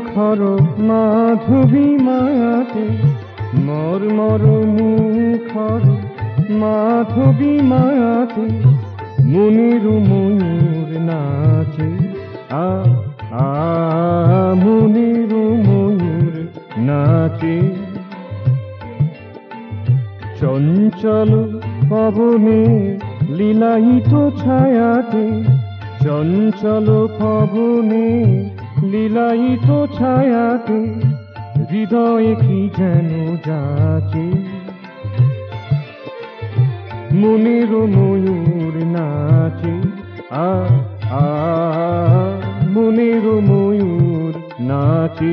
মুখর মাধবী মায়াতে, মর্মর মুখর মাধবী মায়াতে, মনের ময়ূর নাচে। আ আ মনের ময়ূর নাচে। চঞ্চল পবনে লীলায়িত ছায়াতে, চঞ্চল পবনে লীলায়িত ছায়াতে, হৃদয়ে কি যেন যাচে। মনের ময়ূর নাচে। আ আ মনের ময়ূর নাচে।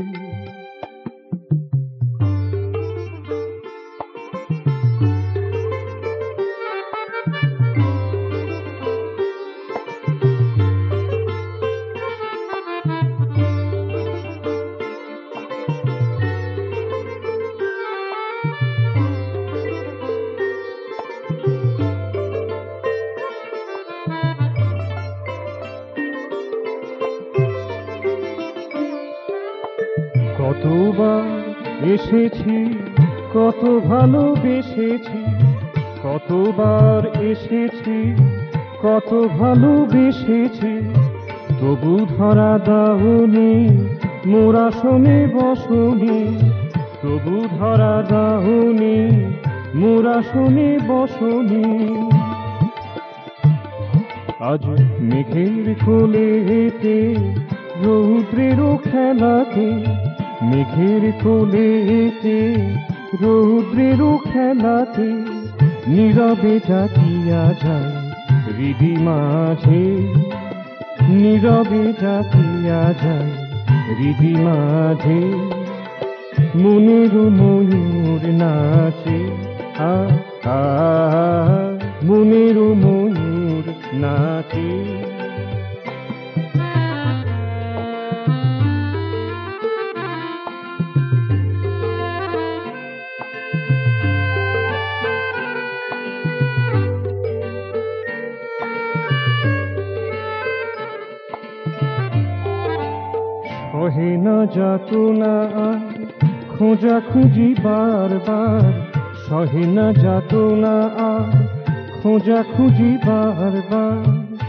কতবার এসেছি, কত ভালোবেসেছি, কতবার এসেছি, কত ভালোবেসেছি, তবু ধরা দাওনি মোরা শোনে বসনি, তবু ধরা দাওনি মোরা শোনে বসনি। আজ মেঘের কোলেতে রৌদ্রেরও খেলাতে, মেঘের কোলেতে রৌদ্রেরও খেলাতে, নীরবে জাগিয়া যায় হৃদি মাঝে, নীরবে জাগিয়া যায় হৃদি মাঝে। মনের ময়ূর নাচে। আ আ মনের ময়ূর নাচে। সহে না যাতনা খোঁজা খুঁজি বারবার, সহে না যাতনা খোঁজা খুঁজি বারবার।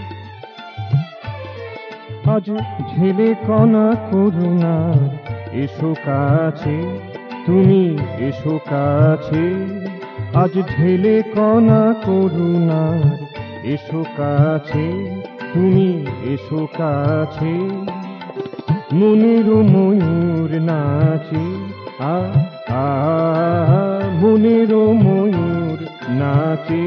আজ ঝেলে কণা করুণার এসো কাছে, তুমি এসো কাছে। আজ ঝেলে কণা করুণার এসো কাছে, তুমি এসো কাছে। মনের ময়ূর নাচে। আ আ মনের ময়ূর নাচে।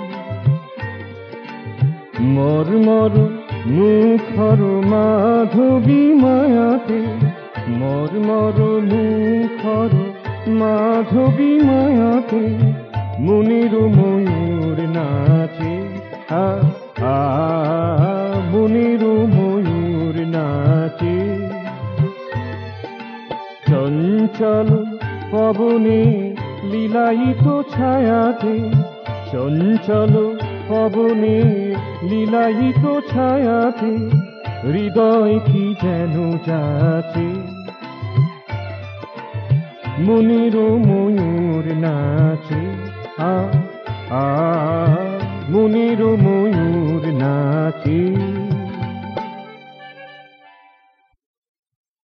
মর্মর মুখর মাধবী মায়াতে, মর্মর মুখর মাধবী মায়াতে, মনের ময়ূর নাচে। আ আ মনের ময়ূর নাচে। চঞ্চল পবনে লীলায়িত ছায়াতে, চঞ্চল পবনে লীলায়িত ছায়াতে, হৃদয় কি যেন যাচে। মনের ময়ূর নাচে। আ আ মনের ময়ূর নাচে।